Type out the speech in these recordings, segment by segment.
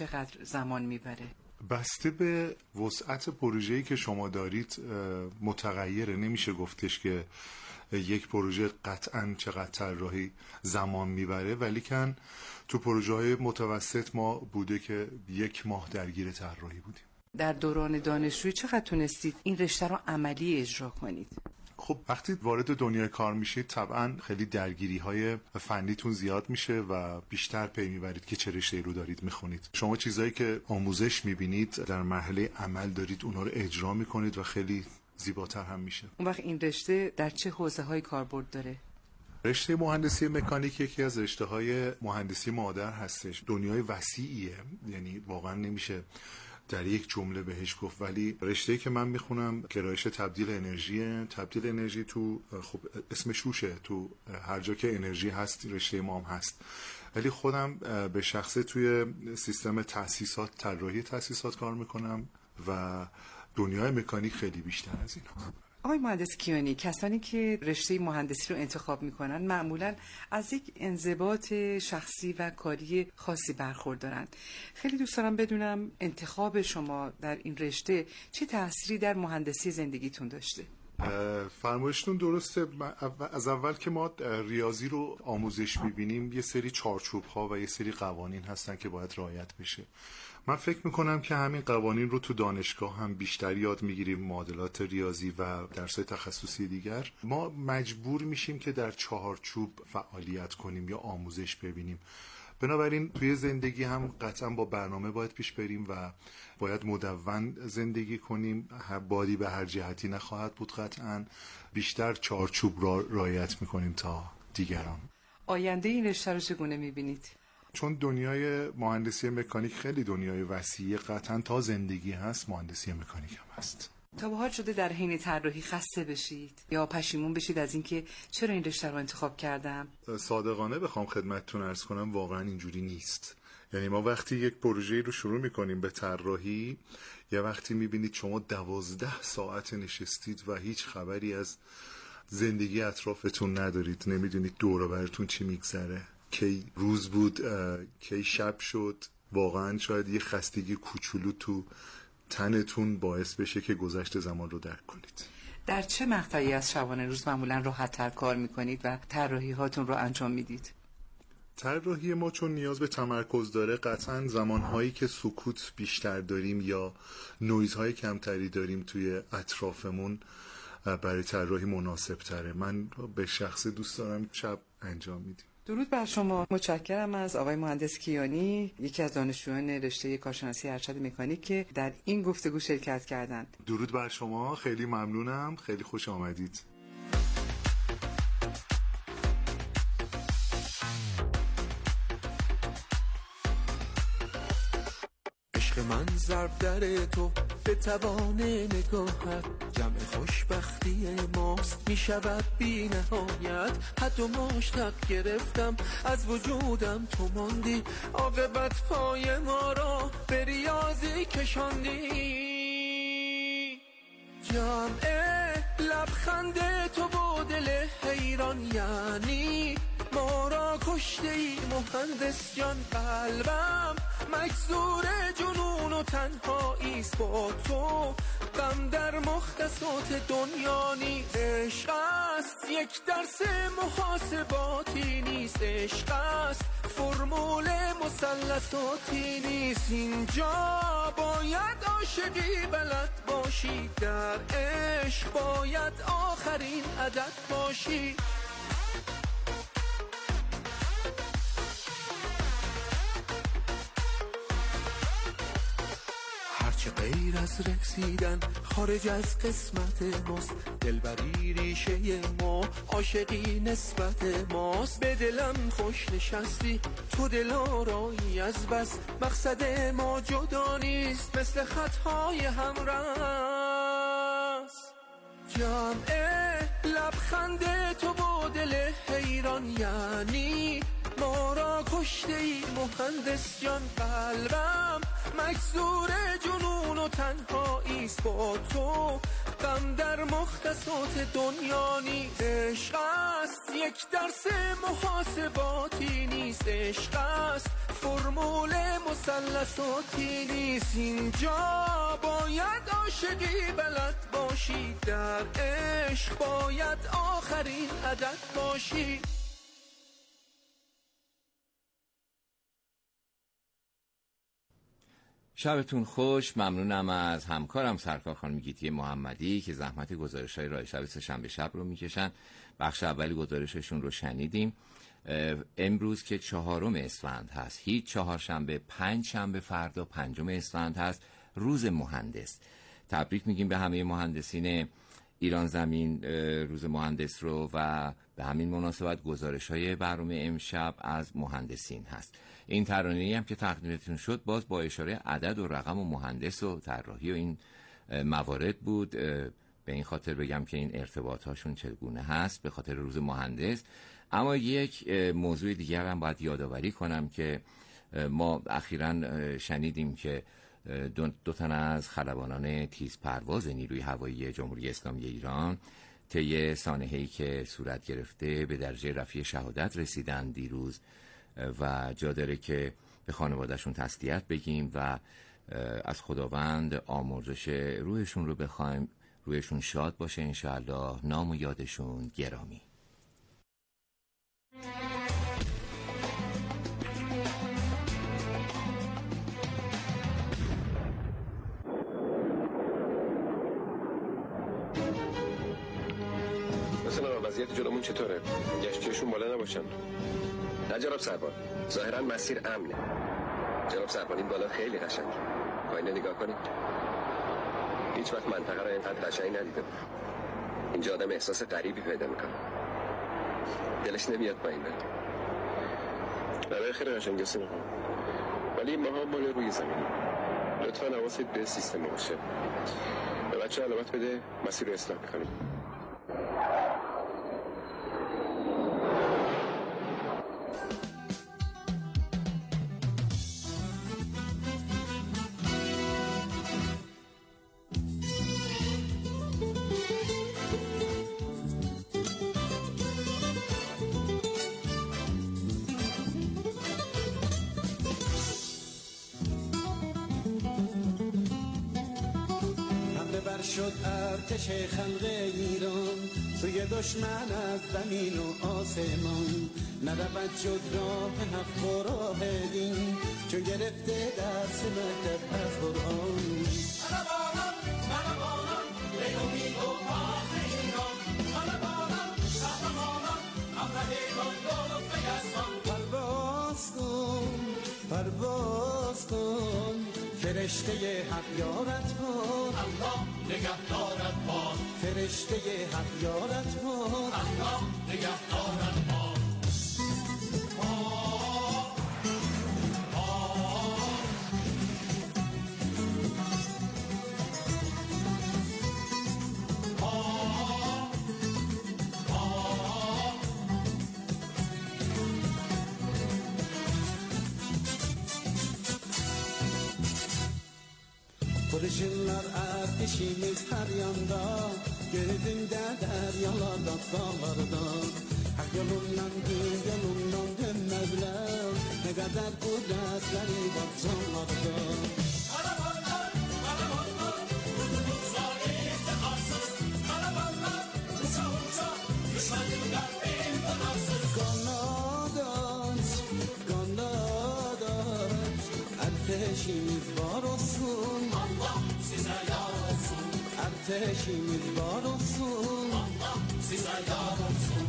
چقدر زمان میبره؟ بسته به وسعت پروژه‌ای که شما دارید متغیره. نمیشه گفتش که یک پروژه قطعاً چقدر طراحی زمان میبره، ولی کن تو پروژه‌های متوسط ما بوده که 1 ماه درگیر طراحی بودیم. در دوران دانشجویی چقدر تونستید این رشته رو عملی اجرا کنید؟ خب وقتی وارد دنیای کار میشید طبعا خیلی درگیری‌های فنیتون زیاد میشه و بیشتر پی میبرید که چه رشته‌ای رو دارید میخونید. شما چیزایی که آموزش میبینید در مرحله عمل دارید اونها رو اجرا میکنید و خیلی زیباتر هم میشه. اون وقت این رشته در چه حوزه‌های کاربرد داره؟ رشته مهندسی مکانیک یکی از رشته‌های مهندسی مادر هستش. دنیای وسیعیه، یعنی واقعا نمیشه در یک جمله بهش گفت، ولی رشته‌ای که من میخونم گرایش تبدیل انرژی تو خب اسمش روشه، تو هر جا که انرژی هست رشته ما هم هست، ولی خودم به شخصه توی سیستم تأسیسات، طراحی تأسیسات کار میکنم و دنیای مکانیک خیلی بیشتر از این هست. آقای مهندس کیانی، کسانی که رشته مهندسی رو انتخاب میکنن معمولاً از یک انضباط شخصی و کاری خاصی برخوردارن. خیلی دوست دارم بدونم انتخاب شما در این رشته چه تأثیری در مهندسی زندگیتون داشته؟ فرمایشتون درسته. از اول که ما ریاضی رو آموزش میبینیم یه سری چارچوب ها و یه سری قوانین هستن که باید رعایت بشه. من فکر میکنم که همین قوانین رو تو دانشگاه هم بیشتر یاد میگیریم، معادلات ریاضی و درس‌های تخصصی دیگر. ما مجبور میشیم که در چارچوب فعالیت کنیم یا آموزش ببینیم. بنابراین توی زندگی هم قطعا با برنامه باید پیش بریم و باید مدون زندگی کنیم. بادی به هر جهتی نخواهد بود، قطعا بیشتر چارچوب را رعایت میکنیم تا دیگران. آینده این رشته رو چگونه میبینید؟ چون دنیای مهندسی مکانیک خیلی دنیای وسیعی، قطعا تا زندگی هست مهندسی مکانیک هم هست. تا به حال شده در حین طراحی خسته بشید یا پشیمون بشید از اینکه چرا این رشته رو انتخاب کردم؟ صادقانه بخوام خدمتتون عرض کنم واقعا اینجوری نیست. یعنی ما وقتی یک پروژه رو شروع میکنیم به طراحی، یه وقتی میبینید شما 12 ساعت نشستید و هیچ خبری از زندگی اطرافتون ندارید، نمیدونید دور و برتون چی میگذره، کی روز بود کی شب شد. واقعا شاید یه خستگی کوچولو تو تنتون باعث بشه که گذشت زمان رو درک کنید. در چه مقطعی از شبانه روز معمولا راحت تر کار میکنید و طراحی هاتون رو انجام میدید؟ طراحی ما چون نیاز به تمرکز داره، قطعا زمانهایی که سکوت بیشتر داریم یا نویزهای کمتری داریم توی اطرافمون برای طراحی مناسب تره. من به شخص دوست دارم شب انجام میدیم. درود بر شما. متشکرم از آقای مهندس کیانی، یکی از دانشجویان رشته کارشناسی ارشد مکانیک که در این گفتگو شرکت کردند. درود بر شما، خیلی ممنونم، خیلی خوش آمدید. عشق من ضرب در تو به توان نگاهت، جمع خوشبختی ماست می شود بی نهایت. حد و مشتق گرفتم از وجودم تو ماندی، عاقبت پای ما را به ریاضی کشاندی. جمع لبخند تو با دل حیران، یعنی ما را کشته ای مهندس جان. قلبم مجزور جنون و تنهاییست با تو، غم در مختصات دنیا نیست. عشق است یک درس محاسباتی نیست، عشق است فرمول مثلثاتی نیست. اینجا باید عاشقی بلد باشی، در عشق باید آخرین عدد باشی. هرچه غیر از رقصیدن خارج از قسمت ماست، دلبری ریشه ما، عاشقی نسبت ماست. به دلم خوش نشستی تو دلارایی از بس، مقصد ما جدا نیست مثل خطهای همرس. جمع لبخند تو با دل حیران، یعنی ما را کشته ای مهندس جان. قلبم مجزور جنون و تنهاییست با تو، غم در مختصات دنیا نیست. عشق است یک درس محاسباتی نیست، عشق است فرمول مثلثاتی نیست اینجا، باید عاشقی بلد باشی، در عشق باید آخرین عدد باشی. شبتون خوش. ممنونم از همکارم سرکار خانم گیتی محمدی که زحمت گزارش‌های رای شب سه‌شنبه شب رو میکشن. بخش اولی گزارششون رو شنیدیم. امروز که 4 اسفند هست، هیچ چهارشنبه، 5 شنبه، فردا 5 اسفند هست، روز مهندس. تبریک میگیم به همه مهندسین ایران زمین روز مهندس رو، و به همین مناسبت گزارش‌های برنامه امشب از مهندسین هست. این ترانه‌ای هم که تقدیمتون شد باز با اشاره عدد و رقم و مهندس و طراحی و این موارد بود. به این خاطر بگم که این ارتباطاتشون چگونه هست به خاطر روز مهندس. اما یک موضوع دیگر هم باید یادآوری کنم که ما اخیراً شنیدیم که دو تن از خلبانان تیزپرواز نیروی هوایی جمهوری اسلامی ایران طی سانحه‌ای که صورت گرفته به درجه رفیع شهادت رسیدن دیروز، و جا داره که به خانوادهشون تسلیت بگیم و از خداوند آمرزش روحشون رو بخوایم، روحشون شاد باشه انشاءالله، نام و یادشون گرامی. مثلا وضعیت جلومون چطوره؟ گشتیشون بالا نباشن؟ نه جناب سربان، ظاهرا مسیر امنه. جناب سربان این بالا خیلی قشنگه، پایین نگاه کنید. هیچ وقت منطقه رو اینقدر قشنگ ندیده بود. اینجا آدم احساس غریبی پیدا میکنه، دلش نمیاد پایین بره. برای خیلی قشنگه سنه، ولی ما هم بالا روی زمین. لطفا حواست به سیستم باشه. به بچه علامت بده، مسیر رو اصلاح میکنیم. شد ارتش خلق ایران سوی دشمن از زمین و آسمان، نرود شد راه حق و راه دین، چو گرفته درس مکتب از قرآن. خلبانان خلبانان به امید و پاک ایران، خلبانان قهرمانان افرادیان دولت بیستان. پرواز کن پرواز کن فرشته حق یارت باد، الله نگهدارت باد. فرشته حق یارت باد، الله نگهدارت باد. Barışırlar ateşimiz her yanda, gözünde deryalarda, dağlarda. Her yolundan gün yolundan dönmezler, ne kadar kudretleri var canlarda. Karavanlar, karavanlar, kutumuza iftiharsız. Karavanlar, uça uça, düşmanlar imtihansız. Kanadat, kanadat, ateşimiz var olsun. ateşimiz var olsun, Allah size yar olsun.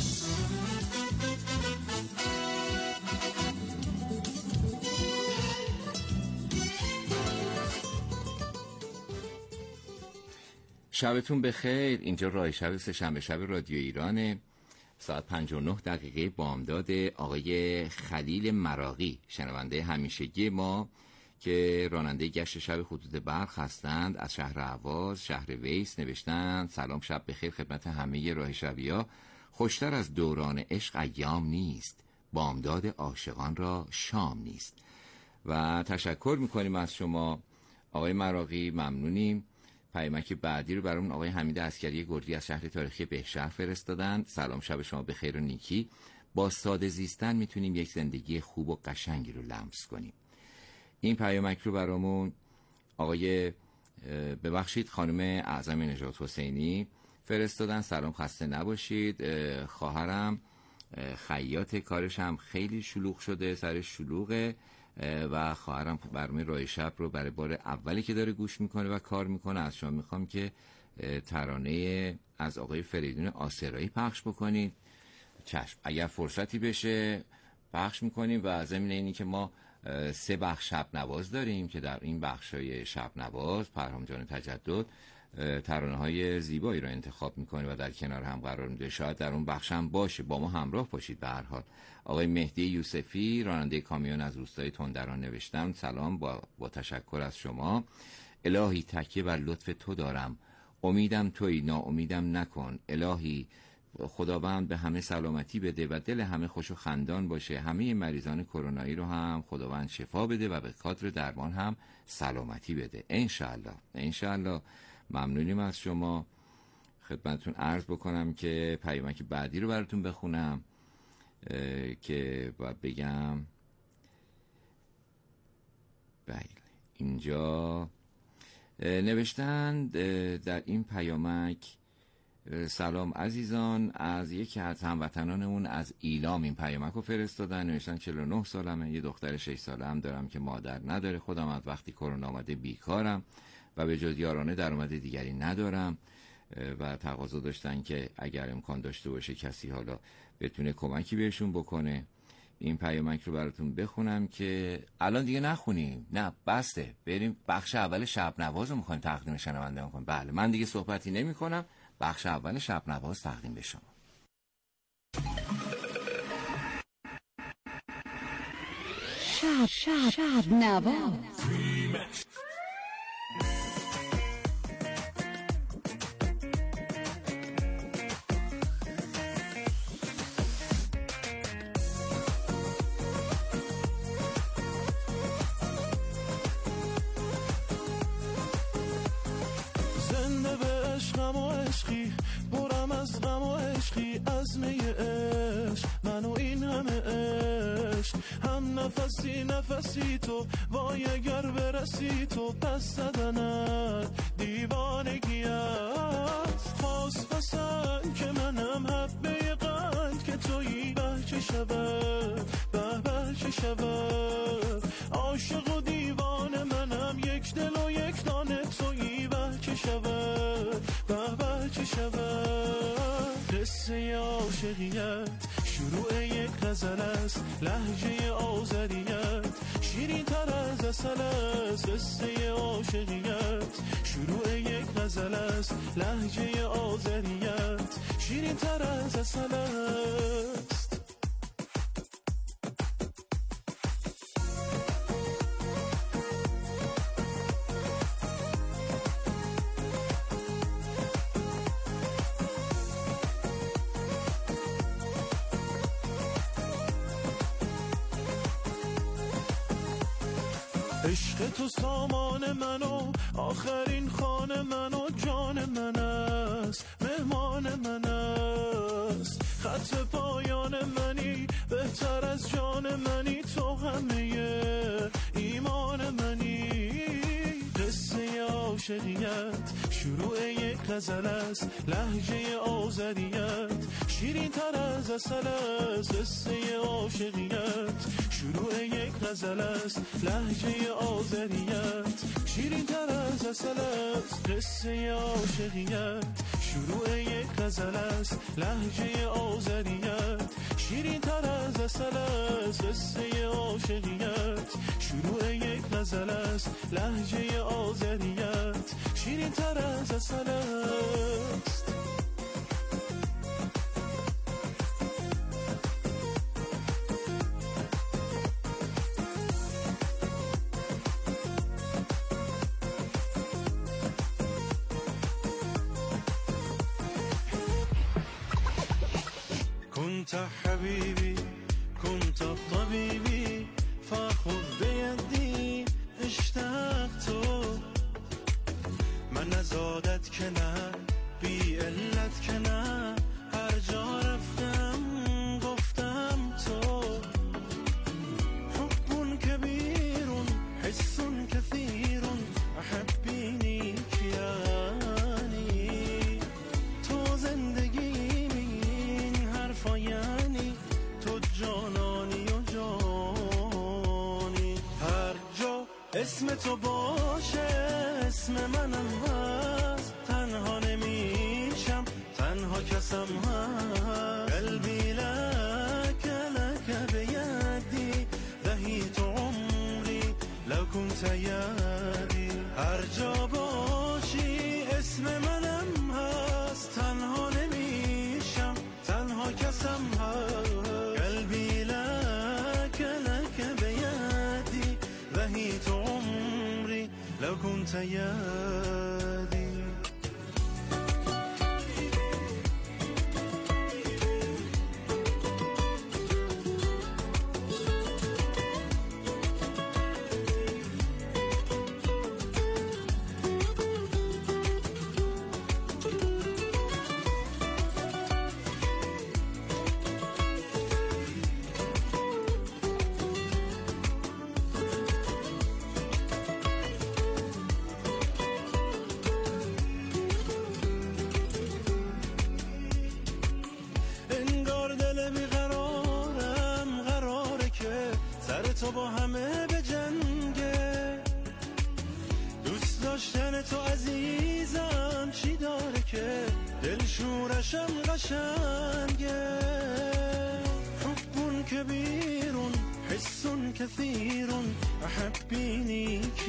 شبتون بخیر. اینجا رای شب سه‌شنبه شب رادیو ایرانه. ساعت 59 بامداد. آقای خلیل مراغی شنونده همیشگی ما که راننده گشت شب خطوط برق هستند از شهر اهواز شهر ویس نوشتند: سلام، شب بخیر خدمت همه راه شبی‌ها. خوشتر از دوران عشق ایام نیست، بامداد عاشقان را شام نیست. و تشکر میکنیم از شما آقای مراغی، ممنونیم. پیامک بعدی رو برامون آقای حمید عسکری گردی از شهر تاریخی بهشهر فرستادن. سلام، شب شما بخیر و نیکی. با ساده زیستن میتونیم یک زندگی خوب و قشنگی رو لمس کنیم. این پیامک رو برامون خانم اعظم نژاد حسینی فرستادن. سلام، خسته نباشید. خواهرم خیاط، کارش هم خیلی شلوغ شده، سرش شلوغه و خواهرم برنامه رای شب رو برای بار اولی که داره گوش میکنه و کار میکنه. از شما میخوام که ترانه از آقای فریدون آسرایی پخش بکنید. چشم، اگر فرصتی بشه پخش میکنیم. و ضمن اینی که ما 3 بخش شب نواز داریم که در این بخشای شب نواز پرهام جان تجدد ترانه های زیبایی رو انتخاب میکنه و در کنار هم قرار میده. شاید در اون بخش هم باشه، با ما همراه باشید. به هر حال آقای مهدی یوسفی، راننده کامیون از روستای تندران، نوشتم سلام، با تشکر از شما. الهی تکیه بر لطف تو دارم، امیدم تویی، ناامیدم نکن. الهی خداوند به همه سلامتی بده و دل همه خوش و خندان باشه. همه مریضان کرونایی رو هم خداوند شفا بده و به خاطر درمان هم سلامتی بده. انشالله. ممنونیم از شما. خدمتتون عرض بکنم که پیامک بعدی رو براتون بخونم که باید بگم. بله، اینجا نوشتند در این پیامک: سلام عزیزان، از یکی از هموطنانمون از ایلام این پیامک رو فرستادن. نوشتن 49 سالمه، یه دختر 6 ساله هم دارم که مادر نداره. خودم از وقتی کرونا آمده بیکارم و به جز یارانه درآمد دیگری ندارم و تقاضا داشتن که اگر امکان داشته باشه کسی حالا بتونه کمکی بهشون بکنه. این پیامک رو براتون بخونم که الان دیگه نخونیم، نه بسته، بریم بخش اول شب نواز رو میخوایم تقدیم شنونده کنیم. بله، من دیگه صحبتی نمی کنم، بخش اول شب نواز تقدیم به شما. شب نواز. نفسی تو وای اگر برسی تو پس زدنت دیوانگی است. خواست پسند که منم حبه قند که تویی به چه شود به چه شود. عاشق و دیوان منم، یک دل و یک دانه تویی به چه شود به چه شود. قصه عاشقیت شروع یک غزل است، لهجه آذریت شیرین تر از عسل است. قصه عاشقیت شروع یک غزل است، لهجه آذریت شیرین تر از عسل است. عشق تو سامان منو، آخرین خانه منو، جان من است، مهمان من است. خط پایان منی، بهتر از جان منی، تو همه ایمان منی. قصه عاشقیت شروع یک غزل است، لهجه آذریت شیرین تر از عسل است. قصه عاشقیت شروع یک غزل است، لهجه آذریت شیرین تر از عسل است. قصه عاشقیت شروع یک غزل است، لهجه آذریت شیرین تر از عسل است. قصه عاشقیت شروع یک غزل است، لهجه آذریت شیرین تر از عسل است. كنت حبيبي كنت طبيبي فخذ بيدي اشتقت من ازادت که نه بی علت که نه هر جا رفتم گفتم اسم تو باشه اسم منم هست، تنها نمیشم تنها کسم هست. قلبی لك لك بیدی دهیت عمری لو كنت یدی. هر جا باشی اسم منم هست، تنها نمیشم تنها کسم هست. قلبی لك لك بیدی دهیت عمری لو كنت یدی. تو با همه به جنگه، دوست داشتن تو عزیزم چی داره که دل شورشم قشنگه. حبون کبیرون حسون کثیرون احبینیک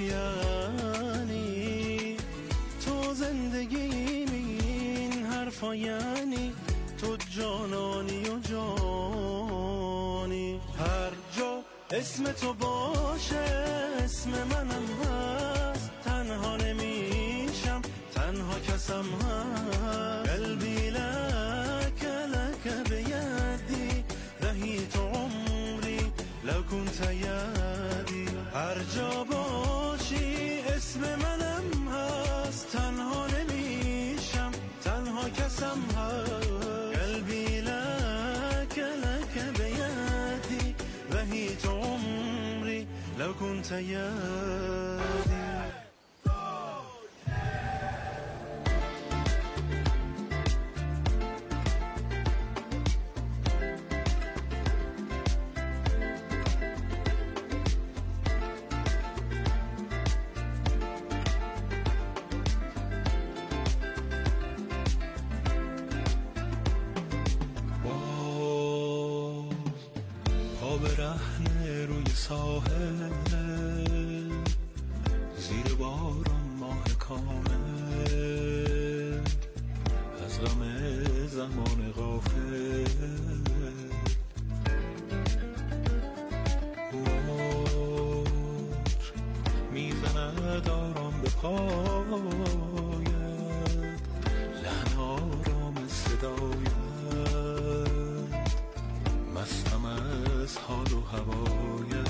یعنی تو زندگی این حرفا یعنی تو جانانی و جانی. هر جا اسم تو باشه اسم منم هست، تنها نمیشم تنها کسم هست. قلبی لك لك بیدی دهیت عمری لو كنت یدی. هر جا باشی اسم منم هست، تنها نمیشم تنها کسم هست. قلبی لك لك بیدی دهیت عمری لو كنت یدی. ساحل زیر باران ماه کامل، از غم زمان غافل موج میزند آرام به پایت، لحن آرام صدایت، مستم از حال و هوایت.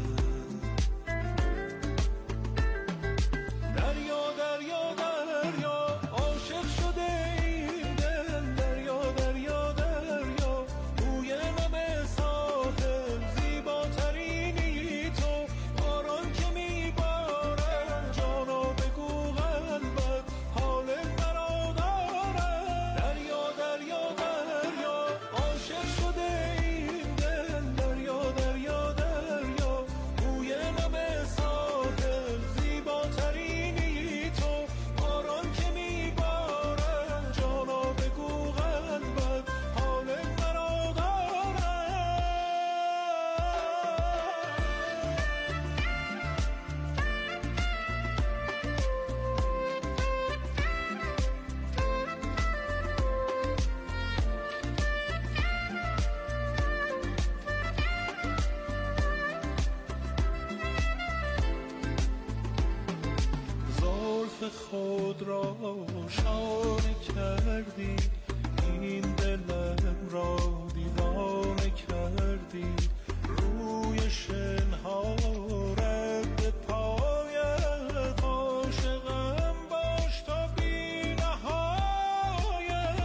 خود را شانه کردی، این دلم را دیوانه کردی، روی شنها رد پایت، عاشقم باش تا بی نهایت.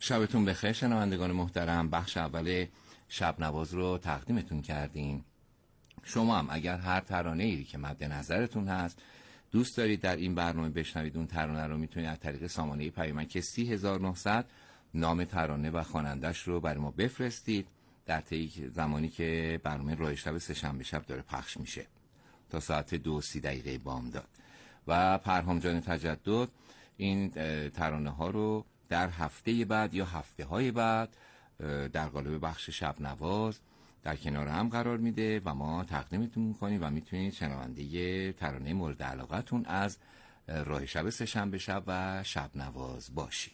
شبتون بخیر شنوندگان محترم. بخش اول شب نواز رو تقدیمتون کردیم. شما هم اگر هر ترانه‌ای که مد نظرتون هست دوست دارید در این برنامه بشنوید، اون ترانه رو میتونید از طریق سامانه پیامک 30900 نام ترانه و خواننده‌اش رو برای ما بفرستید در طی زمانی که برنامه راه شب سه‌شنبه شب داره پخش میشه تا ساعت 2:30 بامداد. و پرهام جان تجدد این ترانه ها رو در هفته بعد یا هفته های بعد در قالب بخش شب نواز در کنار هم قرار میده و ما تقدیمتون میکنیم و میتونید شنونده ترانه مورد علاقتون از راه شب سه‌شنبه شب و شب نواز باشید.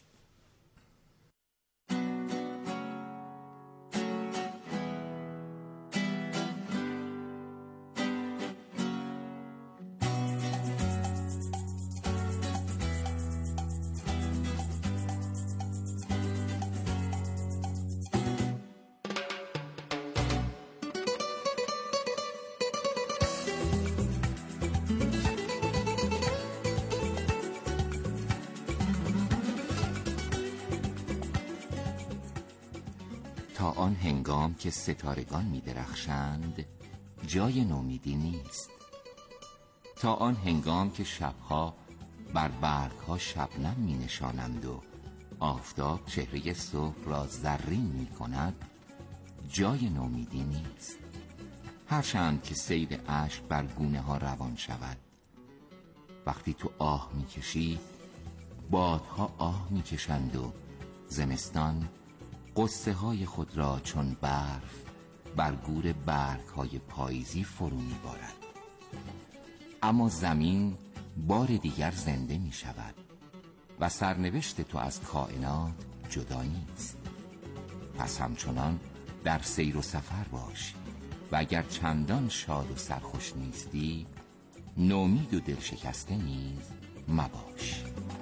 تا آن هنگام که ستارگان می درخشند جای نومیدی نیست. تا آن هنگام که شبها بر برگها شبنم می نشانند و آفتاب چهره صبح را زرین می کند جای نومیدی نیست. هرچند که سیل اشک بر گونه ها روان شود، وقتی تو آه می کشی بادها آه می کشند و زمستان قصه های خود را چون برف بر گور برگ های پاییزی فرو می بارد. اما زمین بار دیگر زنده می شود و سرنوشت تو از کائنات جدا نیست. پس همچنان در سیر و سفر باش و اگر چندان شاد و سرخوش نیستی نومید و دل شکسته نیز مباش.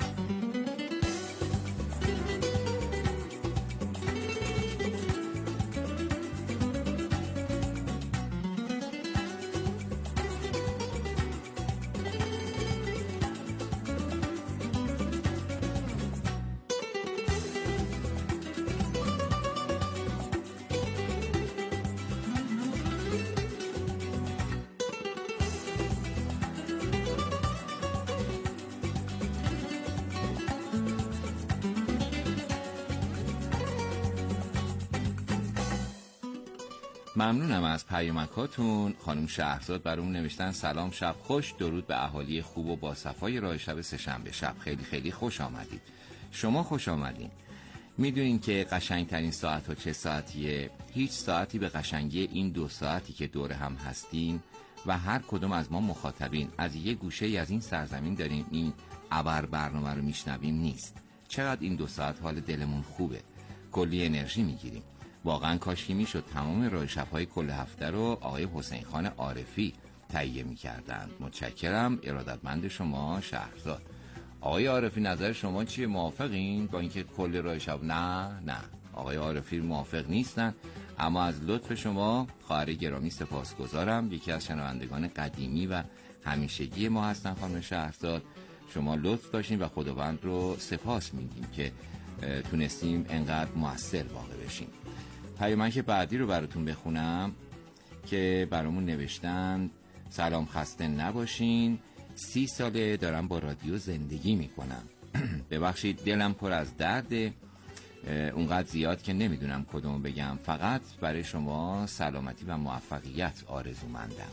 ممنونم از پیامکاتون. خانم شهرزاد برامون نوشتن سلام شب خوش، درود به اهالی خوب و با صفای راه شب سه‌شنبه شب. خیلی خیلی خوش آمدید. شما خوش آمدین. میدونین که قشنگترین ساعت ها چه ساعتیه؟ هیچ ساعتی به قشنگی این 2 ساعتی که دور هم هستیم و هر کدوم از ما مخاطبین از یه گوشه از این سرزمین داریم این ابر برنامه رو میشنویم نیست. چقدر این 2 ساعت حال دلمون خوبه، کلی انرژی میگیریم. واقعا کاشکی میشد تمام راه شب‌های کل هفته رو آقای حسین خان عارفی تهیه می‌کردند. متشکرم. ارادتمند شما شهرزاد. آقای عارفی نظر شما چیه؟ موافقین با اینکه کل راه شب؟ نه آقای عارفی موافق نیستن، اما از لطف شما خواهر گرامی سپاسگزارم. یکی از شنوندگان قدیمی و همیشگی ما هستن خانم شهرزاد. شما لطف داشتین و خداوند رو سپاس میگیم که تونستیم انقدر مؤثر واقع بشیم. پیامک بعدی رو براتون بخونم که برامون نوشتن سلام، خسته نباشین، 30 ساله دارم با رادیو زندگی میکنم. ببخشید دلم پر از درده، اونقدر زیاد که نمیدونم کدوم بگم. فقط برای شما سلامتی و موفقیت آرزومندم.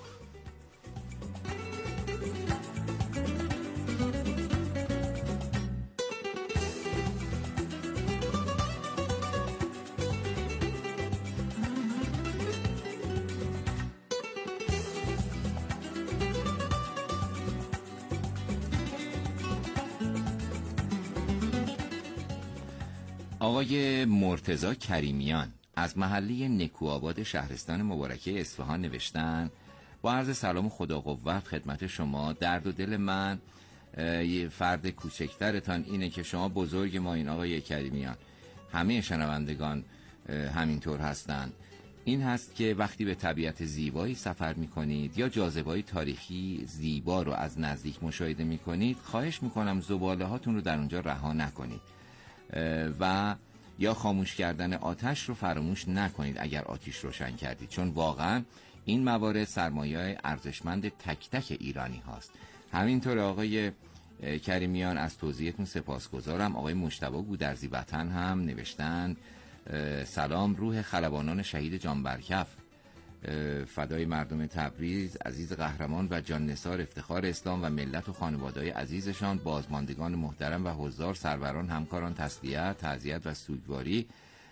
آقای مرتضی کریمیان از محله نکوآباد شهرستان مبارکه اصفهان نوشتن با عرض سلام و خدا قوت خدمت شما. درد و دل من یه فرد کوچکترتان اینه که شما بزرگ ما این آقای کریمیان، همه شنوندگان همینطور هستن، این هست که وقتی به طبیعت زیبایی سفر میکنید یا جاذبه‌های تاریخی زیبا رو از نزدیک مشاهده میکنید، خواهش میکنم زباله هاتون رو در اونجا رها نکنید و یا خاموش کردن آتش رو فراموش نکنید اگر آتش روشن کردید، چون واقعا این موارد سرمایه ارزشمند تک تک ایرانی هاست. همینطور آقای کریمیان از توضیحتون سپاسگزارم. آقای مجتبی گودرزی وطن هم نوشتن سلام، روح خلبانان شهید جان برکف، فدای مردم تبریز، عزیز قهرمان و جان نثار افتخار اسلام و ملت و خانواده‌های عزیزشان، بازماندگان محترم و حضار، سروران، همکاران، تسلیت، تعزیت و سوگواری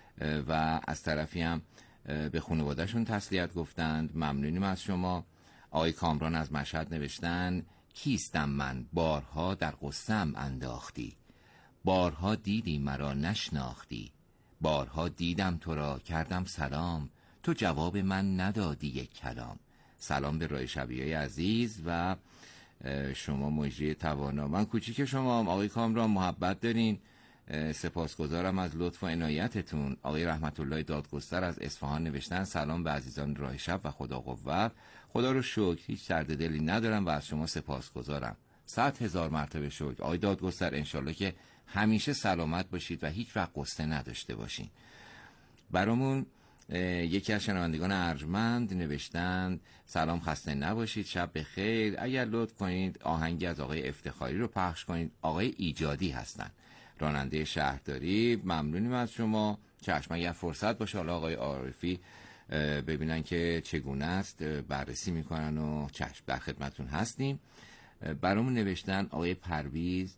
و از طرفی هم به خانواده‌شون تسلیت گفتند. ممنونیم از شما. آقای کامران از مشهد نوشتن کیستم من بارها در قصه‌ام انداختی، بارها دیدی مرا نشناختی، بارها دیدم تو را کردم سلام، تو جواب من ندادی یک کلام. سلام به رای شبیه عزیز و شما مجری توانا. من کوچیک شما آقای کامران، محبت دارین، سپاسگزارم از لطف و عنایتتون. آقای رحمت الله دادگستر از اصفهان نوشتن سلام به عزیزان راه شب و خدا قوت. خدا رو شکر هیچ درد دلی ندارم و از شما سپاسگزارم. 100,000 مرتبه شکر. آقای دادگستر انشالله که همیشه سلامت باشید و هیچ وقت قصه نداشته باشین. برامون یکی از شنوندگان ارجمند نوشتند سلام، خسته نباشید، شب بخیر. اگر لطف کنید آهنگی از آقای افتخاری رو پخش کنید. آقای ایجادی هستن، راننده شهرداری. ممنونیم از شما. چشم، اگر فرصت باشه حالا آقای عارفی ببینن که چگونه است بررسی میکنن و چشم در خدمتون هستیم. برامون نوشتن آقای پرویز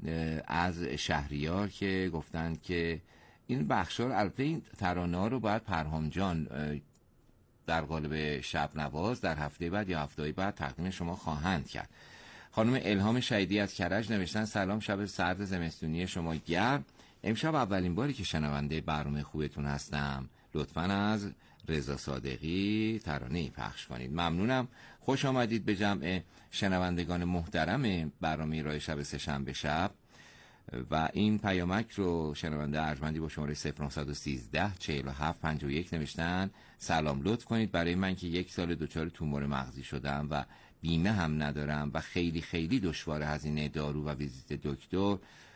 از شهریار که گفتن که این بخشار، البته این ترانه ها رو باید پرهام جان در قالب شب نواز در هفته بعد یا هفته بعد تقدیم شما خواهند کرد. خانم الهام شهیدی از کرج نوشتن سلام، شب سرد زمستونی شما گرم. امشب اولین باری که شنونده برنامه خوبتون هستم. لطفاً از رضا صادقی ترانه‌ای پخش کنید. ممنونم. خوش آمدید به جمع شنوندگان محترم برنامه رای شب سه‌شنبه شب. و این پیامک رو شنونده ارجمندی با شماره 0913 47 51 نوشتن سلام، لطف کنید برای من که 1 سال دچار تومور مغزی شدم و بیمه هم ندارم و خیلی خیلی دشوار هزینه دارو و ویزیت دکتر،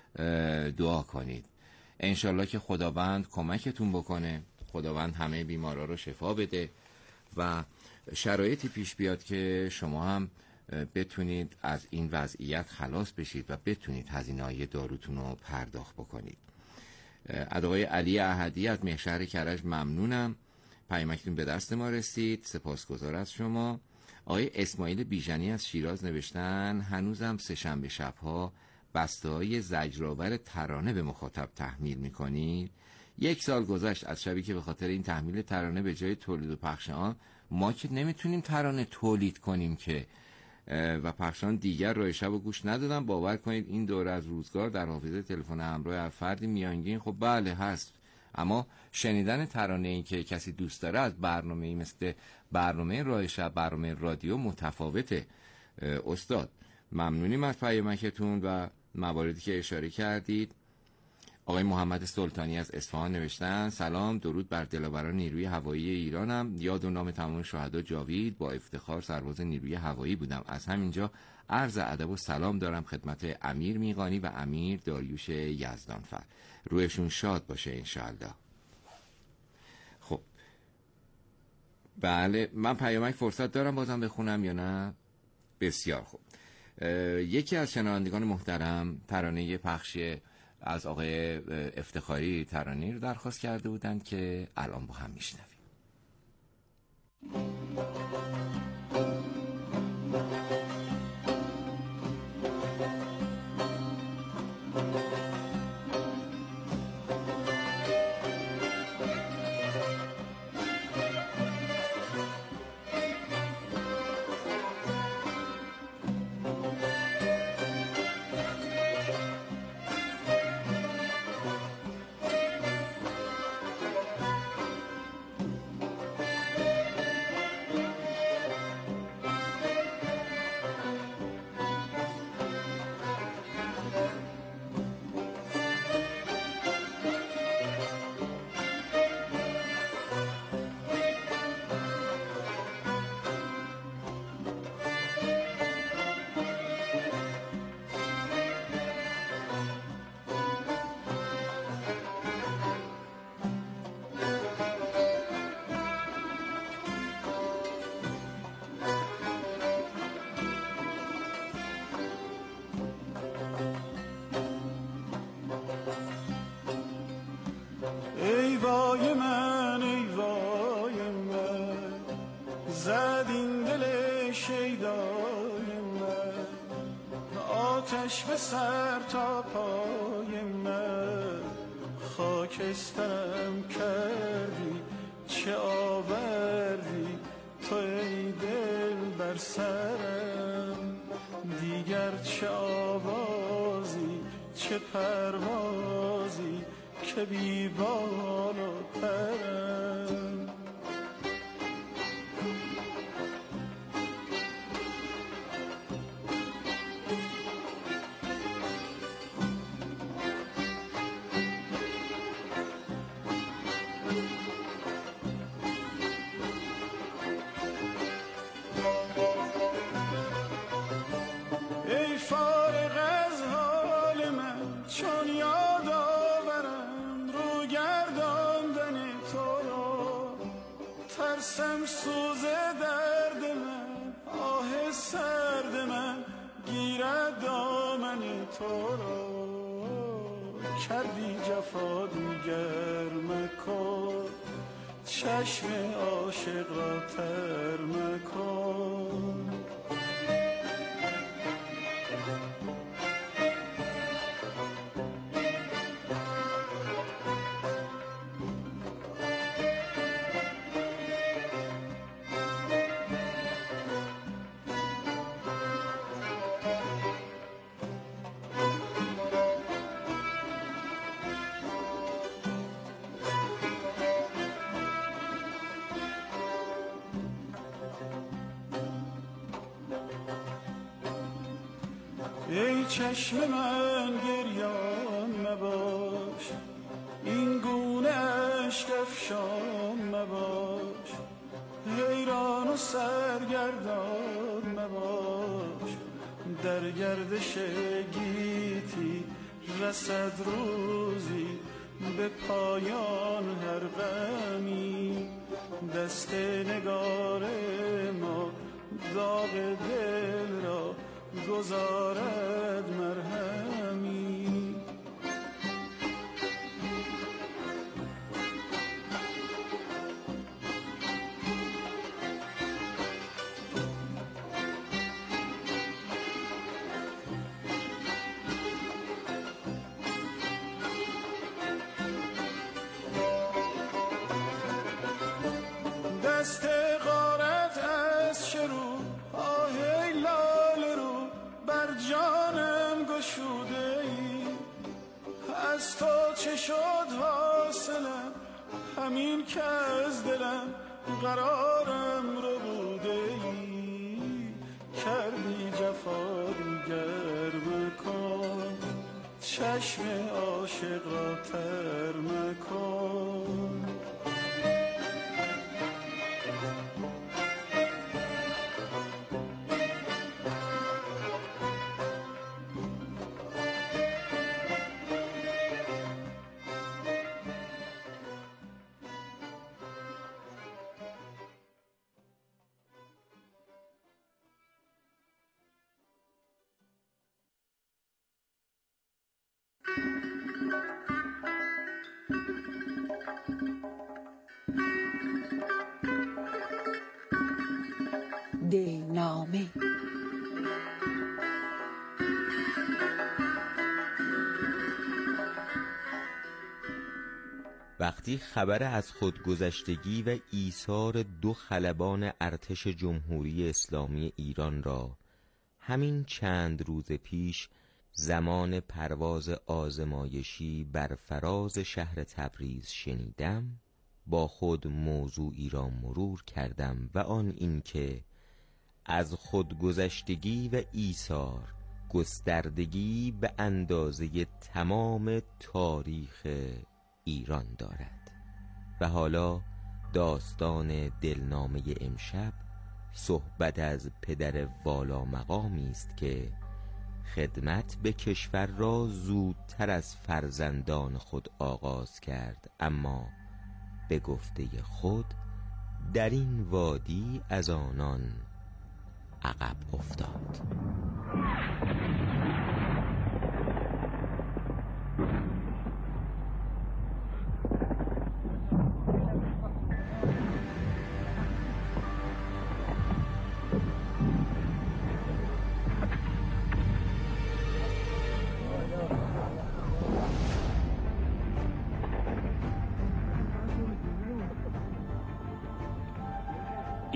دعا کنید. انشالله که خداوند کمکتون بکنه، خداوند همه بیمارا رو شفا بده و شرایطی پیش بیاد که شما هم بتونید از این وضعیت خلاص بشید و بتونید هزینه‌های داروتون رو پرداخت بکنید. از آقای علی احدی از مهشهر کرج ممنونم، پیامکتون به دست ما رسید، سپاسگزار از شما. آقای اسماعیل بیژنی از شیراز نوشتن هنوزم سه‌شنبه شب‌ها بسته‌های زجرآور ترانه به مخاطب تحمیل می‌کنید. 1 سال گذشت از شبی که به خاطر این تحمیل ترانه به جای تولید و پخش آن ما که نمیتونیم ترانه تولید کنیم که و پخشان دیگر راه شب و گوش ندادن. باور کنید این دوره از روزگار در حافظه تلفن همراه هر فردی میانگین خب بله هست، اما شنیدن ترانه این که کسی دوست داره از برنامه‌ای مثل برنامه راه شب، برنامه رادیو متفاوته. استاد ممنونیم از پیامکتون و مواردی که اشاره کردید. آقای محمد سلطانی از اصفهان نوشتن سلام، درود بر دلاوران نیروی هوایی ایرانم. یاد و نام تمام شهدا جاوید، با افتخار سرباز نیروی هوایی بودم. از همینجا عرض ادب و سلام دارم خدمت امیر میقانی و امیر داریوش یزدانفر. روحشون شاد باشه انشالله. خب بله، من پیامک فرصت دارم بازم بخونم یا نه؟ بسیار خوب. یکی از شنوندگان محترم ترانه پخشی از آقای افتخاری ترانه‌ای رو درخواست کرده بودند که الان با هم میشنویم. دریای من، آتش به سر تا پای من، خاکسترم کردی چه آوردی تو ای دل بر سرم، دیگر چه آوازی چه پروازی که بی بال و پرم. ای فارغ از حال من چون یاد آورم رو گرداندن تو را، ترسم سوز درد من آه سرد من گیرد دامن تو را، کردی جفا دیگر مکن چشم عاشق را تر مکن. ای چشم من گریان مباش، این گونه اشک افشان مباش، حیران و سرگردان مباش، در گردش گیتی رسد روزی به پایان هر غمی، دست نگار ما داغ دل را گذارد مرهمی. دست غارت از شروع آه لاله رو بر جانم گشوده ای، از تو چه شد حاصلم همین که از دلم قرارم رو بوده ای، کردی جفا دیگر مکن چشم عاشق را تر مکن. دلنامه وقتی خبر از خودگذشتگی و ایثار 2 خلبان ارتش جمهوری اسلامی ایران را همین چند روز پیش زمان پرواز آزمایشی بر فراز شهر تبریز شنیدم، با خود موضوعی را مرور کردم و آن این که از خودگذشتگی و ایثار گستردگی به اندازه تمام تاریخ ایران دارد. و حالا داستان دلنامه امشب صحبت از پدر والا مقامی است که خدمت به کشور را زودتر از فرزندان خود آغاز کرد، اما به گفته خود در این وادی از آنان عقب افتاد.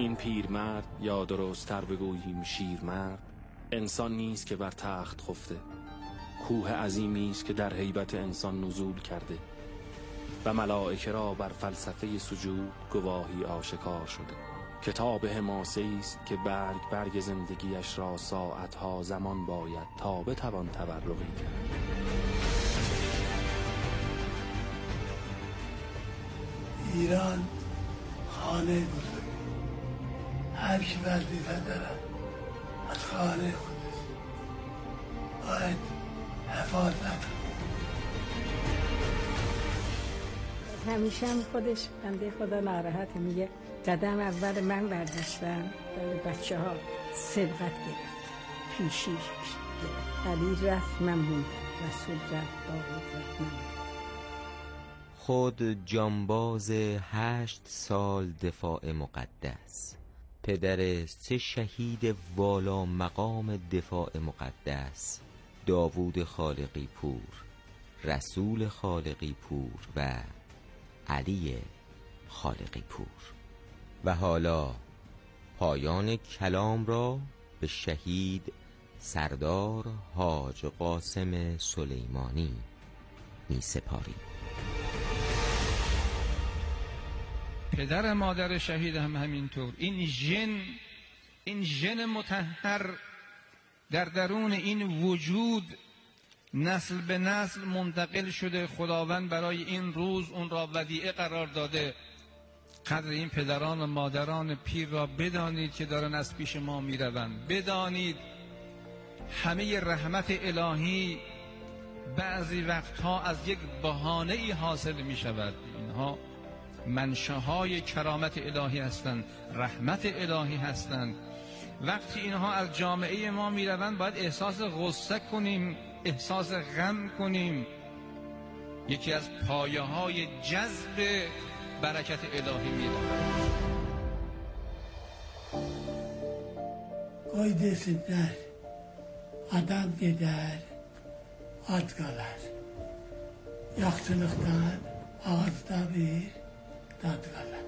این پیرمرد، یا درست‌تر بگوییم شیرمرد، انسان نیست که بر تخت خفته، کوه عظیمی است که در هیبت انسان نزول کرده و ملائکه را بر فلسفه سجود گواهی آشکار شده. کتاب حماسه‌ای است که برگ زندگیش را ساعتها زمان باید تا بتوان تبرقی کرد. ایران خانه بزرگی، هر کی وظیفه دارد از خانه خودش باید حفاظت کنه. همیشه هم خودش بنده خدا ناراحت میگه قدم اول من برداشتم بچه ها سبقت گرفت، پیشی گرفت، علی رفت من موندم، رسول رفت داود رفت من. خود جانباز 8 سال دفاع مقدس، پدر 3 شهید والا مقام دفاع مقدس، داوود خالقی پور، رسول خالقی پور و علی خالقی پور. و حالا پایان کلام را به شهید سردار حاج قاسم سلیمانی می سپاریم. پدر مادر شهید هم همینطور. این ژن مطهر در درون این وجود نسل به نسل منتقل شده. خداوند برای این روز اون را ودیعه قرار داده. قدر این پدران و مادران پیر را بدانید که دارن از پیش ما میروند. بدانید همه رحمت الهی بعضی وقتها از یک بهانه‌ای حاصل می شود. اینها منشاهای کرامت الهی هستند، رحمت الهی هستند. وقتی اینها از جامعه ما می روند باید احساس غصه کنیم، احساس غم کنیم. یکی از پایه های جذب برکت الهی می روند. Koy desinler, adam gider, at kalır. Yaxşılıqdan ağızda bir tat kalır.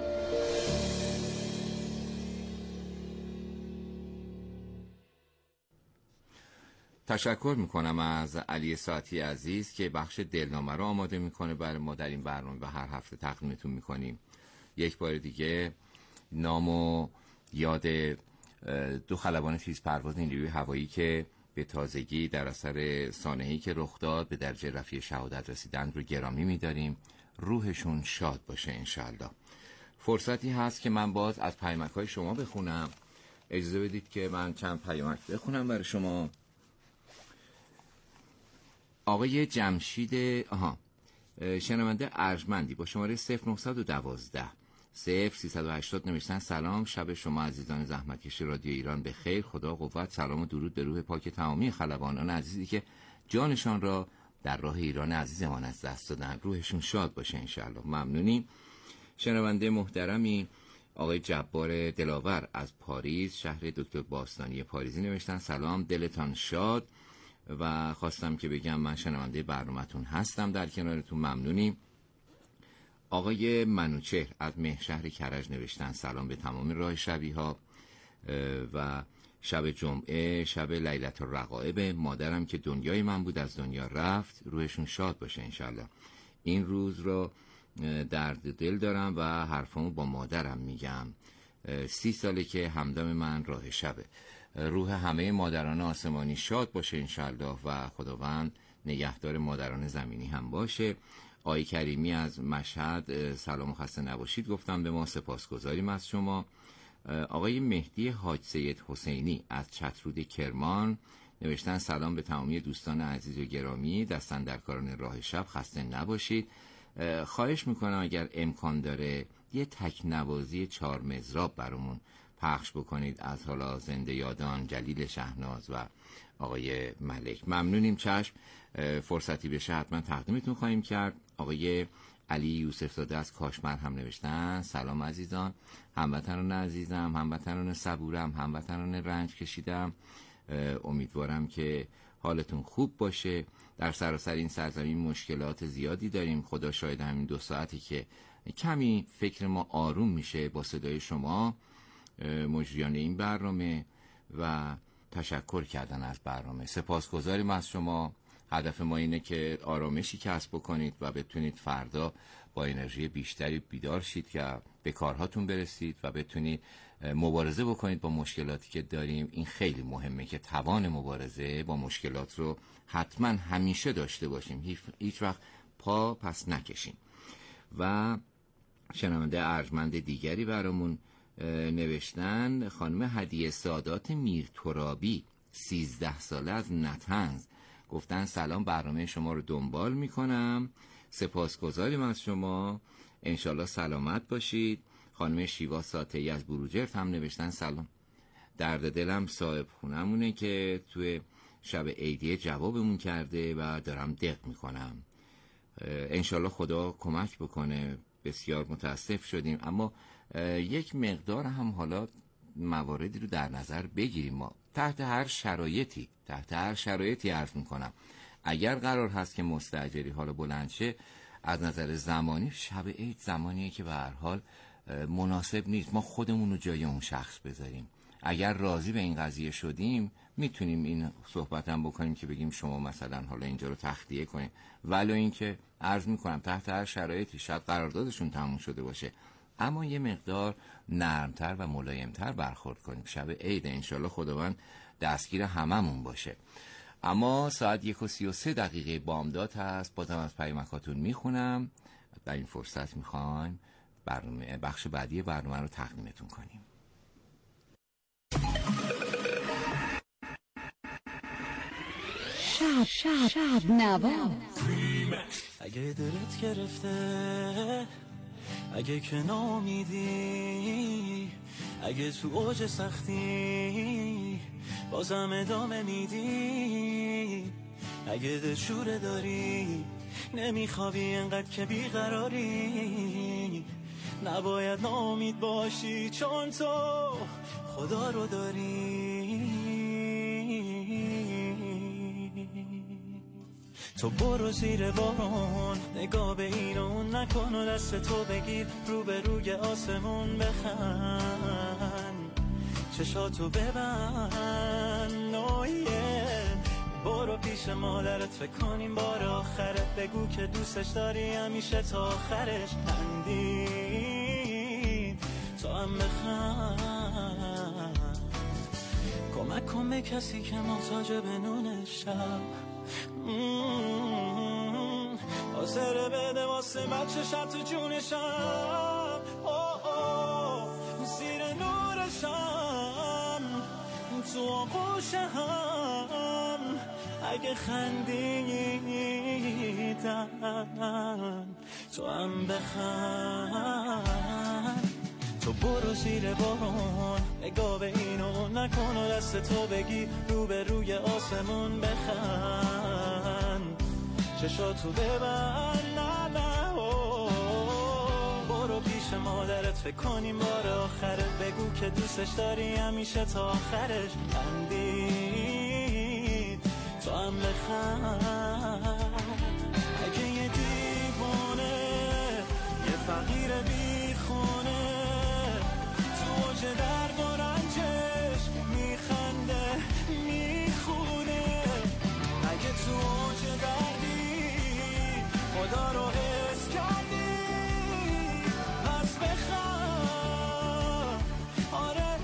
تشکر میکنم از علی ساعتی عزیز که بخش دلنامه رو آماده میکنه برای ما در این برنامه و هر هفته تقدیمتون میکنیم. یک بار دیگه نام و یاد 2 خلبان تیزپرواز نیروی هوایی که به تازگی در اثر سانحه‌ای که رخ داد به درجه رفیع شهادت رسیدند رو گرامی می‌داریم. روحشون شاد باشه انشالله. فرصتی هست که من باز از پیامک‌های شما بخونم. اجازه بدید که من چند پیامک بخونم برای شما. آقای جمشید شنونده ارجمندی با شماره 0912 0380 نوشتن سلام، شب شما عزیزان زحمتکش رادیو ایران به خیر، خدا قوت، سلام و درود به روح پاک تمامی خلبانان عزیزی که جانشان را در راه ایران عزیزمان از دست دادن. روحشون شاد باشه انشالله. ممنونیم. شنونده محترمی آقای جبار دلاور از پاریس شهر دکتر باستانی پاریزی نوشتن سلام، دلتان شاد و خواستم که بگم من شنونده برنامه‌تون هستم، در کنارتون. ممنونیم. آقای منوچهر از مهشهر کرج نوشتن سلام به تمام راه شبی ها و شب جمعه شب لیلت الرقائب مادرم که دنیای من بود از دنیا رفت، روحشون شاد باشه انشالله. این روز رو درد دل دارم و حرفامو با مادرم میگم. 30 ساله که همدم من راه شبه. روح همه مادران آسمانی شاد باشه انشالله و خداوند نگهدار مادران زمینی هم باشه. آقای کریمی از مشهد سلام و خسته نباشید گفتم به ما، سپاسگزاریم از شما. آقای مهدی حاج سید حسینی از چترود کرمان نوشتن سلام به تمامی دوستان عزیز و گرامی، دستاندرکاران راه شب، خسته نباشید. خواهش میکنم اگر امکان داره یه تکنوازی 4 مضراب برامون پخش بکنید از حالا زنده یادان جلیل شهناز و آقای ملک. ممنونیم. چشم، فرصتی بشه حتما تقدیمتون خواهیم کرد. آقای علی یوسف زاده از کاشمر هم نوشتن سلام عزیزان، هموطنان عزیزم، هموطنان صبورم، هموطنان رنج کشیدم، امیدوارم که حالتون خوب باشه. در سراسر این سرزمین مشکلات زیادی داریم، خدا شاید همین 2 ساعتی که کمی فکر ما آروم میشه با صدای شما مجریان این برنامه و تشکر کردن از برنامه. سپاسگزاریم از شما. هدف ما اینه که آرامشی کسب بکنید و بتونید فردا با انرژی بیشتری بیدار شید که به کارهاتون برسید و بتونید مبارزه بکنید با مشکلاتی که داریم. این خیلی مهمه که توان مبارزه با مشکلات رو حتما همیشه داشته باشیم، هیچ وقت پا پس نکشیم. و شنونده ارجمند دیگری برامون نوشتن، خانم هدیه سادات میرترابی 13 ساله از نطنز، گفتن سلام، برنامه شما رو دنبال میکنم، سپاسگزاریم از شما، انشالله سلامت باشید. خانم شیوا ساطعی از بروجرد هم نوشتن سلام، درد دلم صاحب خونمونه که توی شب عیدیه جوابمون کرده و دارم دق میکنم، انشالله خدا کمک بکنه. بسیار متاسف شدیم، اما یک مقدار هم حالا مواردی رو در نظر بگیریم. ما تحت هر شرایطی عرض میکنم، اگر قرار هست که مستاجری حالا بلند شه، از نظر زمانی شب عید زمانیه که به هر حال مناسب نیست ما خودمون رو جای اون شخص بذاریم. اگر راضی به این قضیه شدیم میتونیم این صحبت هم بکنیم که بگیم شما مثلا حالا اینجا رو تخلیه کنیم، ولی اینکه عرض میکنم تحت هر شرایطی، شاید قراردادشون تموم شده باشه، اما یه مقدار نرمتر و ملایمتر برخورد کنیم. شب عید انشالله خداوند دستگیر هممون باشه. اما ساعت 1:33 بامداد هست. بازم از پیامکاتون میخونم، در این فرصت میخوایم بخش بعدی برنامه رو تقدیمتون کنیم. شب نوا. اگه دلت گرفته، اگه که نامیدی، اگه تو اوج سختی بازم ادامه میدی، اگه دلشوره داری نمیخوابی انقدر که بیقراری، نباید ناامید باشی چون تو خدا رو داری. تو برو زیر بارون، نگاه به این و اون نکن و دست تو بگیر، رو به روی آسمون بخند، چشاتو ببند، برو پیش مادرت فکر کنیم بار آخرت، بگو که دوستش داری همیشه تا آخرش، خندید تو هم بخند، کمک کن به کسی که محتاج به نون شب، حاضر بده واسه بچه شب تو جونشم، زیر نورشم تو آغوشم، اگه خندیدن تو هم بخند، تو برو زیر بارون، نگاه به این و نکن و دست تو بگی، رو به روی آسمون بخند، چشاتو ببند، برو پیش مادرت فکر کنیم بار آخرت، بگو که دوستش داری همیشه تا آخرش، خندید تو هم بخند، اگه یه دیوانه یه فقیر بیخونه تو اوج درد و رنجش میخنده میخونه، اگه تو اوج دردی خدا رو حس کردی پس بخند، آره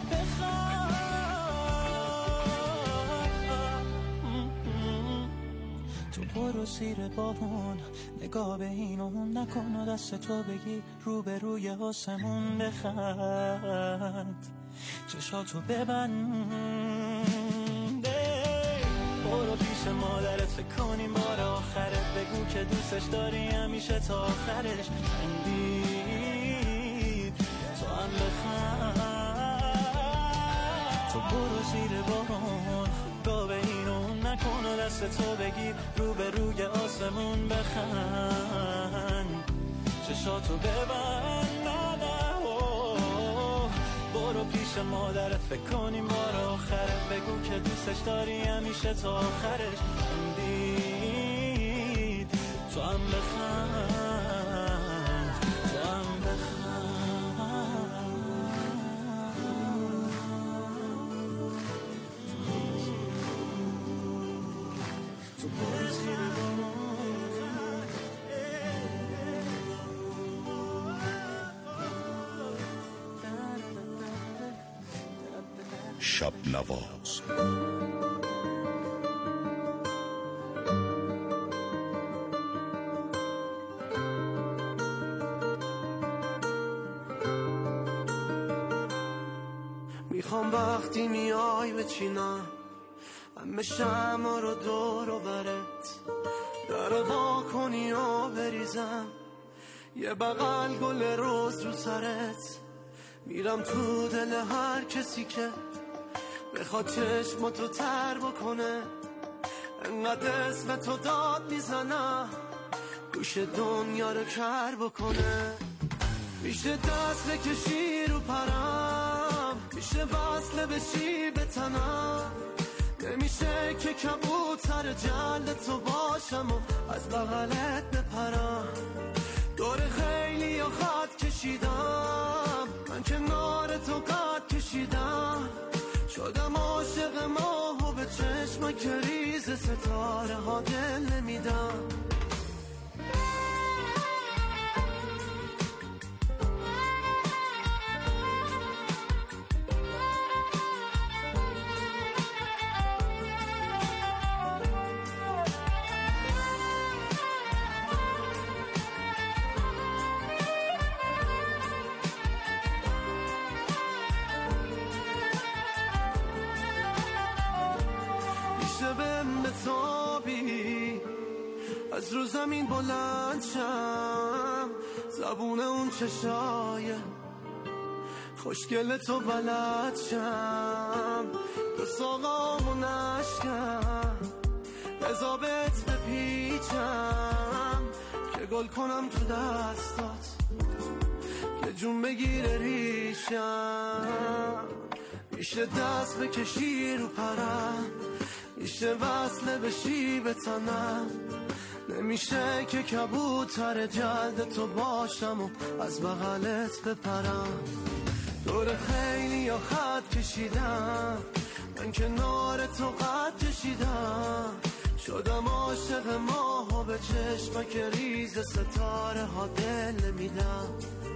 بخند، تو برو زیر بارون، نگاه به این و اون نکن و دست تو بگی، رو به روی آسمون بخند، چشاتو ببند، برو پیش مادرت فکر کنیم بار آخرت، بگو که دوستش داری همیشه تا آخرش، خندید تو هم بخند، تو برو زیر بارون، نگاه به این و اون نکن و دست تو بگیر، رو به روی آسمون بخند، چشاتو ببند، برو پیش مادرت فکر کنیم بار آخرت، بگو که دوستش داری همیشه تا آخرش، خندید تو هم بخند، تو هم بخند. تو برو زیر بار. شب نواز میخوام وقتی میای بچینم همه شمع رو دور و برت در وا کنی و بریزم یه بغل گل روز رو سرت میرم تو دل هر کسی که بخواد چشماتو تر بکنه انقدر اسم تو داد میزنم گوش دنیا رو کر بکنه میشه دست بکشی رو پرم میشه وصله بشی به تنم نمیشه که کبوتر جلد تو باشم و از بغلت بپرم دور خیلی یا خط کشیدم من کنار تو قد کشیدم شدم عاشق ماه و به چشم که ریز ستاره ها دل نمیدم از رو زمین بلند شم زبون اون چشای خوشگل تو بلد شم دو ساقامو نشکم بزابت بپیچم که گل کنم تو دستات که جون بگیره ریشم میشه دست بکشی رو پرم میشه وصله بشی به تنم نمیشه که کبوتر جلد تو باشم و از بغلت بپرم دور خیلی یا خط کشیدم من کنار تو قد کشیدم شدم عاشق ماه و به چشمک ریز ستاره ها دل نمیدم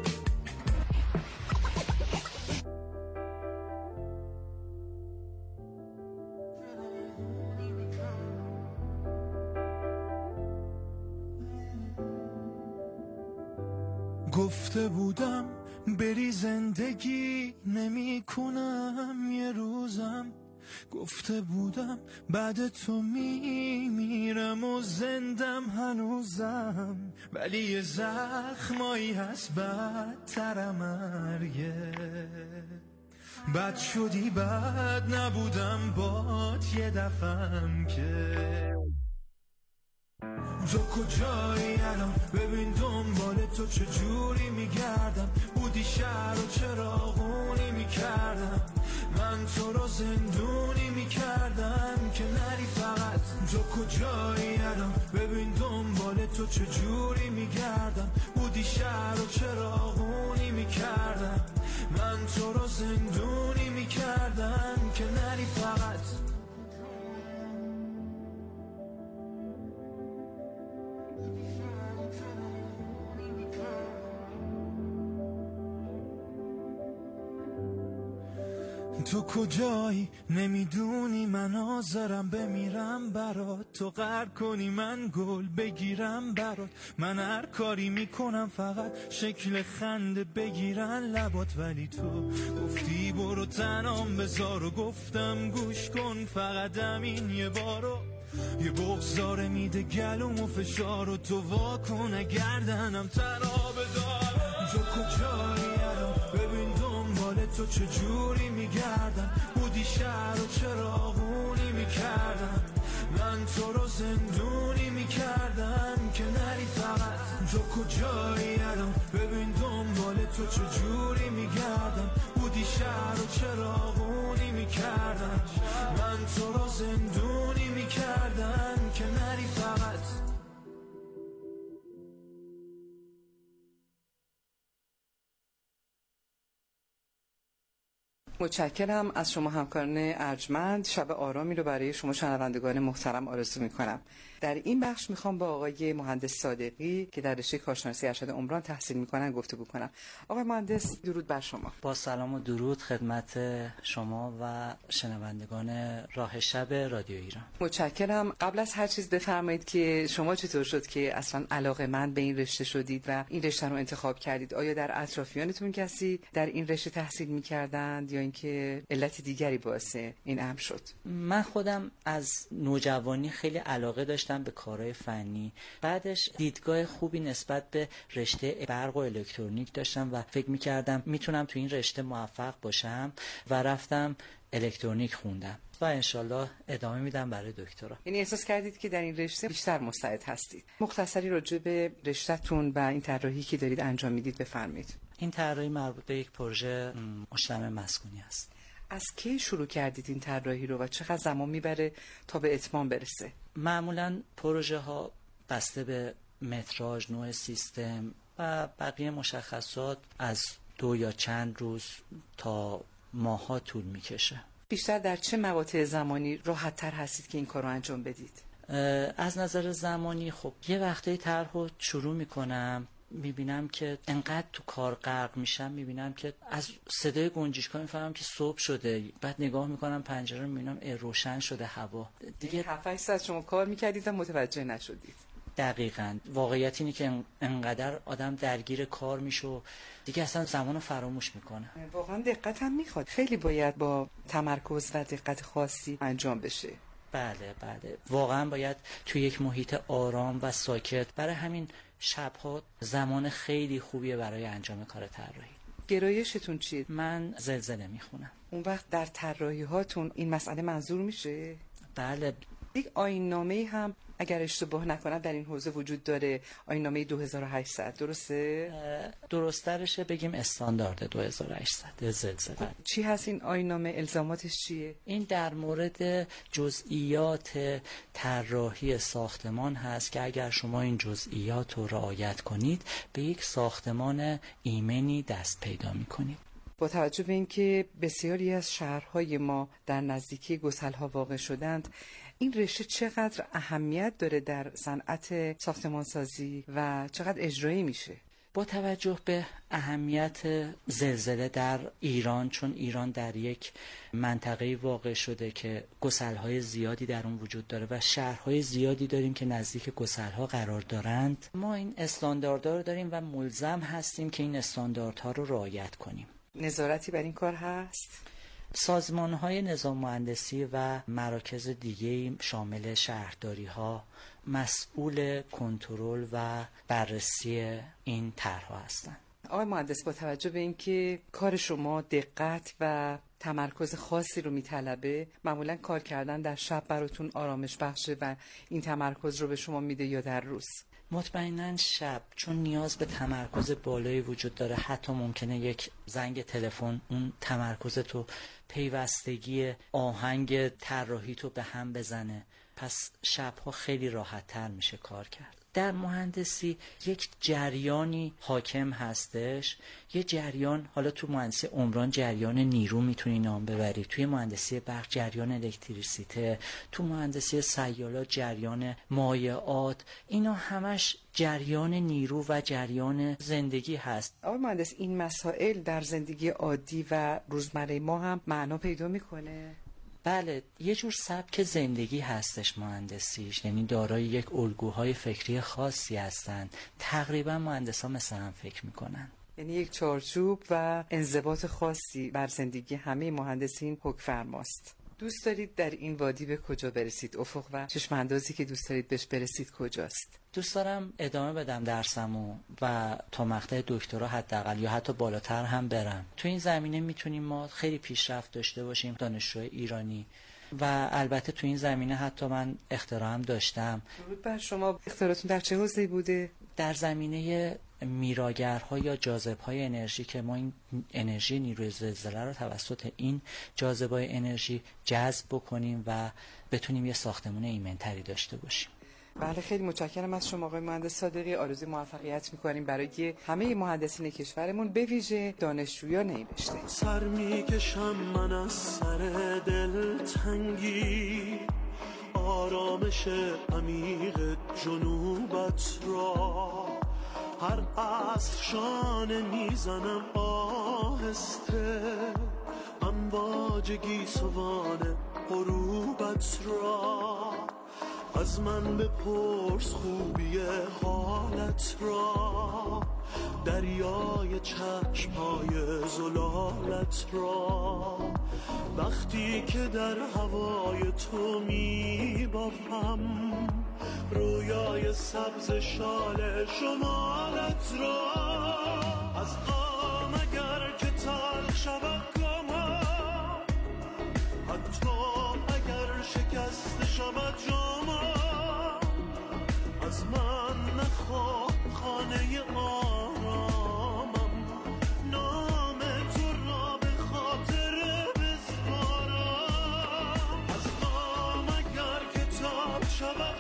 گفته بودم بری زندگی نمی کنم یه روزم گفته بودم بعد تو میمیرم و زندم هنوزم ولی یه زخمایی هست بدتر مرگه بد شدی بد نبودم باد یه دفعم که تو کجایی الان ببین دنبال تو چجوری میگردم بودی شهر و چراغونی میکردم من تو رو زندونی میکردم که نری فقط تو کجایی الان ببین دنبال تو چجوری میگردم بودی شهر و چراغونی میکردم من تو رو زندونی میکردم که نری فقط تو کجایی نمیدونی من حاضرم بمیرم برات تو قهر کنی من گل بگیرم برات من هر کاری میکنم فقط شکل خنده بگیرن لبات ولی تو گفتی برو تنام بذار و گفتم گوش کن فقط همین یه بارو یه بغضاره میده گلوم و فشار و تو واکن گردنم تنها بدار تو کجایی الان ببین دنبال تو چجوری میگردم بودی شهر و چراغونی میکردم من تو رو زندونی میکردم که نری فقط تو کجایی الان ببین دنبال تو چجوری میگردم بودی شهر و چراغونی میکردم من تو رو زندونی میکردم که نری فقط متشکرم از شما همکاران ارجمند. شب آرامی رو برای شما شنوندگان محترم آرزو میکنم. در این بخش میخوام با آقای مهندس صادقی که در رشته کارشناسی ارشد عمران تحصیل میکنن گفتگو کنم. آقای مهندس درود بر شما. با سلام و درود خدمت شما و شنوندگان راه شب رادیو ایران. متشکرم. قبل از هر چیز بفرمایید که شما چطور شد که اصلا علاقه‌مند به این رشته شدید و این رشته رو انتخاب کردید؟ آیا در اطرافیانتون کسی در این رشته تحصیل میکردند یا اینکه علت دیگری باعث این امر شد؟ من خودم از نوجوانی خیلی علاقه داشتم به کارهای فنی. بعدش دیدگاه خوبی نسبت به رشته برق و الکترونیک داشتم و فکر می‌کردم میتونم تو این رشته موفق باشم و رفتم الکترونیک خوندم و انشالله ادامه میدم برای دکترا. یعنی احساس کردید که در این رشته بیشتر مستعد هستید. مختصری راجع به رشته‌تون و این طراحی که دارید انجام میدید بفرمایید. این طراحی مربوط به یک پروژه مجتمع مسکونی است. از کی شروع کردید این طراحی رو و چقدر زمان میبره تا به اتمام برسه؟ معمولاً پروژه ها بسته به متراژ، نوع سیستم و بقیه مشخصات از 2 یا چند روز تا ماه‌ها طول میکشه. بیشتر در چه مقاطع زمانی راحت تر هستید که این کار رو انجام بدید؟ از نظر زمانی خب یه وقتی طرح رو شروع میکنم، میبینم که انقدر تو کار غرق میشم، میبینم که از صدای گنجشگاه میفهمم که صبح شده. بعد نگاه میکنم پنجره رو میبینم روشن شده هوا. دیگه 7-8 ساعت شما کار میکردید و متوجه نشدید. دقیقاً. واقعیت اینه که انقدر آدم درگیر کار میشه و دیگه اصلا زمانو فراموش میکنه. واقعا دقت هم میخواد. خیلی باید با تمرکز و دقت خاصی انجام بشه. بله. واقعا باید توی یک محیط آرام و ساکت. برای همین شبها زمان خیلی خوبیه برای انجام کار طراحی. گرایشتون چیه؟ من زلزله میخونم. اون وقت در طراحی هاتون این مسئله منظور میشه؟ بله. یک آیین‌نامه‌ای هم اگر اشتباه نکنم در این حوزه وجود داره، آیین‌نامه 2800 درسته؟ درست‌ترشه بگیم استاندارد 2800 زلزله. چی هست این آیین‌نامه؟ الزاماتش چیه؟ این در مورد جزئیات طراحی ساختمان هست که اگر شما این جزئیات رو رعایت کنید به یک ساختمان ایمنی دست پیدا می‌کنید. با توجه به اینکه بسیاری از شهرهای ما در نزدیکی گسل‌ها واقع شدند، این رشته چقدر اهمیت داره در صنعت ساختمانسازی و چقدر اجرایی میشه؟ با توجه به اهمیت زلزله در ایران، چون ایران در یک منطقه واقع شده که گسل‌های زیادی در اون وجود داره و شهرهای زیادی داریم که نزدیک گسل‌ها قرار دارند، ما این استانداردها رو داریم و ملزم هستیم که این استانداردها رو رعایت کنیم. نظارتی بر این کار هست؟ سازمان‌های نظام مهندسی و مراکز دیگه شامل شهرداری‌ها مسئول کنترل و بررسی این طرح‌ها هستند. آقای مهندس، با توجه به اینکه کار شما دقت و تمرکز خاصی رو میطلبه، معمولا کار کردن در شب براتون آرامش بخشه و این تمرکز رو به شما میده یا در روز؟ مطمئناً شب، چون نیاز به تمرکز بالایی وجود داره. حتی ممکنه یک زنگ تلفن اون تمرکز تو، پیوستگی آهنگ طراحی تو به هم بزنه. پس شبها خیلی راحت تر میشه کار کرد. در مهندسی یک جریانی حاکم هستش، یه جریان، حالا تو مهندسی عمران جریان نیرو میتونی نام ببری، توی مهندسی برق جریان الکتریسیته، تو مهندسی سیالات جریان مایعات، اینا همش جریان نیرو و جریان زندگی هست. آقای مهندس، این مسائل در زندگی عادی و روزمره ما هم معنا پیدا میکنه؟ بله، یه جور سبک زندگی هستش مهندسیش، یعنی دارای یک الگوهای فکری خاصی هستن. تقریبا مهندسا مثل هم فکر میکنن. یعنی یک چارچوب و انضباط خاصی بر زندگی همه مهندسین حکم فرماست. دوست دارید در این وادی به کجا برسید؟ افق و چشم اندازی که دوست دارید بهش برسید کجاست؟ دوست دارم ادامه بدم درسمو و تا مقطع دکترا حداقل یا حتی بالاتر هم برم. تو این زمینه میتونیم ما خیلی پیشرفت داشته باشیم، دانشجوی ایرانی. و البته تو این زمینه حتی من اختراع هم داشتم. درود بر شما. اختراعتون در چه حوزه‌ای بوده؟ در زمینه میراگرها یا جاذبه‌های انرژی که ما این انرژی نیروی زلزله رو توسط این جاذبه‌های انرژی جذب بکنیم و بتونیم یه ساختمان ایمن‌تری داشته باشیم. بله خیلی متشکرم از شما آقای مهندس صادقی. آرزوی موفقیت می‌کنیم برای همه مهندسین کشورمون، به ویژه دانشجویان نوشته. سر میکشم من از سر دلتنگی، آرامش عمیق جنوبت را هر عصر شانه میزنم آهسته، امواج گیسوان غروبت را. از من بپرس خوبی حالت را، دریای چشمهای زلالت را. وقتی که در هوای تو میبافم رویای سبز شال شمالت را. از غم اگر که تلخ شود غمم، حتی اگر شکست شود جامم، از من نخواه خانه آرامم، نام تو را به خاطر بسپارم. از غم اگر که تلخ شود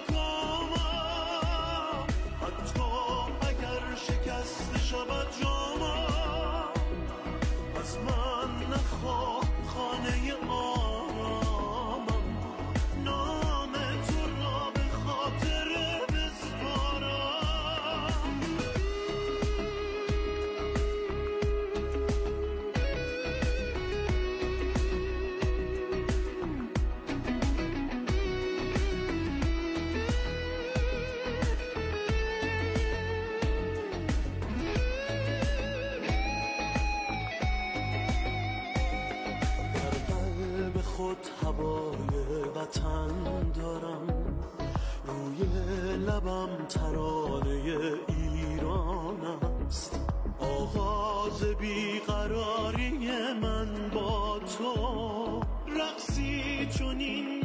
غمم، حتی اگر شکست شود جامم، از من نخواه خانه آرامم، نام تو را به خاطر بسپارم. خود هوای وطن دارم، روی لبم ترانه ایران است. آغاز بیقراری من با تو، رقصی چنین